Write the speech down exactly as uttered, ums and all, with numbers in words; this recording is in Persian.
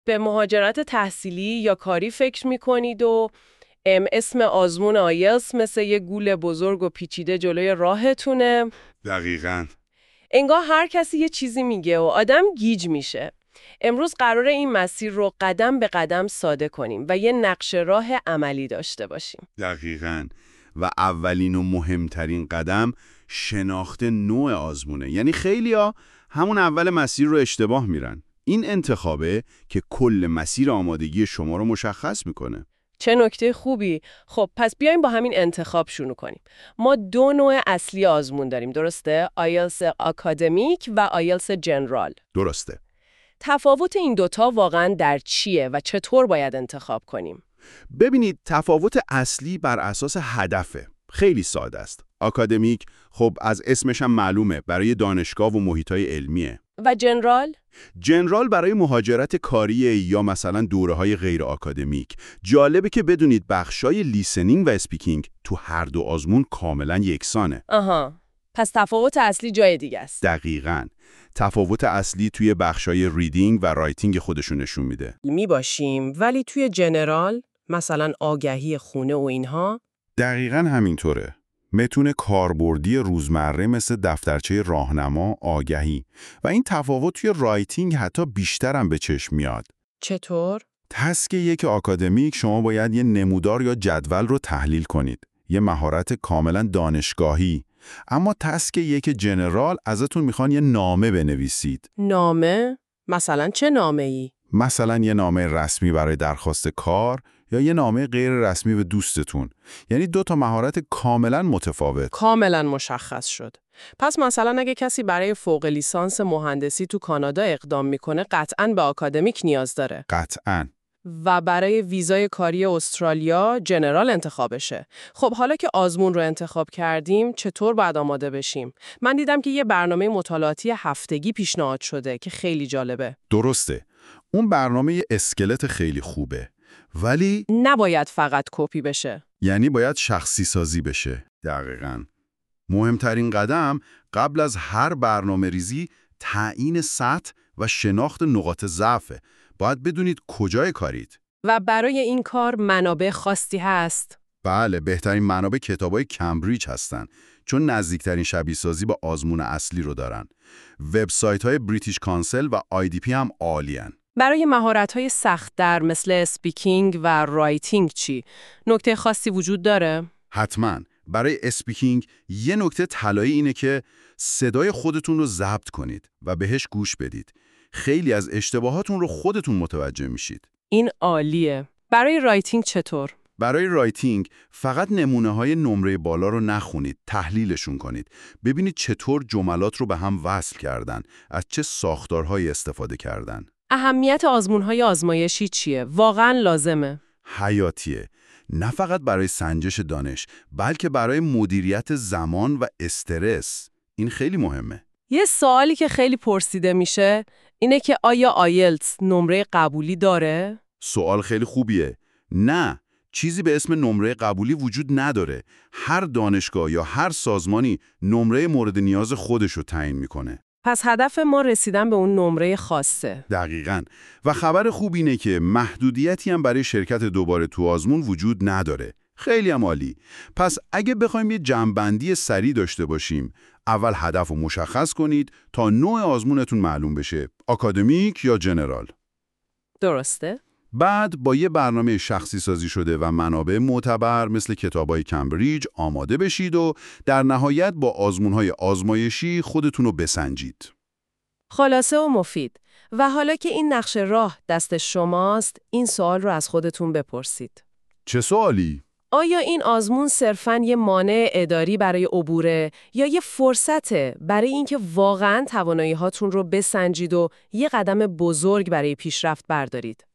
به مهاجرت تحصیلی یا کاری فکر می‌کنید و ام اسم آزمون آیلتس مثل یه گول بزرگ و پیچیده جلوی راهتونه. دقیقاً. انگار هر کسی یه چیزی میگه و آدم گیج میشه. امروز قراره این مسیر رو قدم به قدم ساده کنیم و یه نقشه راه عملی داشته باشیم. دقیقاً. و اولین و مهمترین قدم شناخت نوع آزمونه. یعنی خیلیا همون اول مسیر رو اشتباه میرن. این انتخابه که کل مسیر آمادگی شما رو مشخص میکنه. چه نکته خوبی. خب پس بیایم با همین انتخاب شروع کنیم. ما دو نوع اصلی آزمون داریم، درسته؟ آیلتس آکادمیک و آیلتس جنرال. درسته. تفاوت این دوتا واقعاً در چیه و چطور باید انتخاب کنیم؟ ببینید، تفاوت اصلی بر اساس هدفه. خیلی ساده است. آکادمیک خب از اسمش هم معلومه، برای دانشگاه و محیطای علمیه. و جنرال؟ جنرال برای مهاجرت کاریه یا مثلا دوره‌های غیر آکادمیک. جالبه که بدونید بخشای لیسنینگ و اسپیکینگ تو هر دو آزمون کاملا یکسانه. آها. پس تفاوت اصلی جای دیگه است. دقیقاً. تفاوت اصلی توی بخشای ریدینگ و رایتینگ خودشون نشون میده. می باشیم ولی توی جنرال مثلا آگهی خونه و اینها. دقیقاً همینطوره. متون کاربردی روزمره مثل دفترچه راهنما، آگهی و این تفاوت توی رایتینگ حتی بیشتر هم به چشم میاد. چطور؟ تسک یک آکادمیک شما باید یه نمودار یا جدول رو تحلیل کنید. یه مهارت کاملا دانشگاهی. اما تسک یک جنرال ازتون میخوان یه نامه بنویسید. نامه؟ مثلا چه نامه‌ای؟ مثلا یه نامه رسمی برای درخواست کار یا یه نامه غیر رسمی به دوستتون. یعنی دو تا مهارت کاملا متفاوت. کاملا مشخص شد. پس مثلا اگه کسی برای فوق لیسانس مهندسی تو کانادا اقدام میکنه قطعاً به آکادمیک نیاز داره. قطعاً. و برای ویزای کاری استرالیا جنرال انتخابشه. خب حالا که آزمون رو انتخاب کردیم چطور باید آماده بشیم؟ من دیدم که یه برنامه مطالعاتی هفتگی پیشنهاد شده که خیلی جالبه. درسته. اون برنامه یه اسکلت خیلی خوبه. ولی نباید فقط کپی بشه. یعنی باید شخصی سازی بشه. دقیقاً. مهمترین قدم قبل از هر برنامه ریزی تعیین سطح و شناخت نقاط ضعفه. باید بدونید کجای کارید. و برای این کار منابع خاصی هست؟ بله، بهترین منابع کتابای کمبریج هستن، چون نزدیکترین شبیه سازی با آزمون اصلی رو دارن. وبسایت‌های بریتیش کانسل و آی دی پی هم عالیان. برای مهارت‌های سخت در مثل اسپیکینگ و رایتینگ چی؟ نکته خاصی وجود داره؟ حتماً. برای اسپیکینگ یه نکته طلایی اینه که صدای خودتون رو ضبط کنید و بهش گوش بدید. خیلی از اشتباهاتون رو خودتون متوجه میشید. این عالیه. برای رایتینگ چطور؟ برای رایتینگ فقط نمونه‌های نمره بالا رو نخونید، تحلیلشون کنید. ببینید چطور جملات رو به هم وصل کردن، از چه ساختارهایی استفاده کردن. اهمیت آزمون‌های آزمایشی چیه؟ واقعاً لازمه. حیاتیه. نه فقط برای سنجش دانش، بلکه برای مدیریت زمان و استرس. این خیلی مهمه. یه سوالی که خیلی پرسیده میشه اینه که آیا آیلتس نمره قبولی داره؟ سوال خیلی خوبیه. نه، چیزی به اسم نمره قبولی وجود نداره. هر دانشگاه یا هر سازمانی نمره مورد نیاز خودش رو تعیین میکنه. پس هدف ما رسیدن به اون نمره خاصه. دقیقاً. و خبر خوب اینه که محدودیتی هم برای شرکت دوباره تو آزمون وجود نداره. خیلی هم عالی. پس اگه بخوایم یه جمع‌بندی سریع داشته باشیم، اول هدف رو مشخص کنید تا نوع آزمونتون معلوم بشه، آکادمیک یا جنرال. درسته؟ بعد با یه برنامه شخصی سازی شده و منابع معتبر مثل کتابای کمبریج آماده بشید و در نهایت با آزمون‌های آزمایشی خودتون رو بسنجید. خلاصه و مفید. و حالا که این نقشه راه دست شماست، این سوال رو از خودتون بپرسید. چه سوالی؟ آیا این آزمون صرفاً یه مانع اداری برای عبوره یا یه فرصته برای اینکه واقعاً توانایی هاتون رو بسنجید و یه قدم بزرگ برای پیشرفت بردارید؟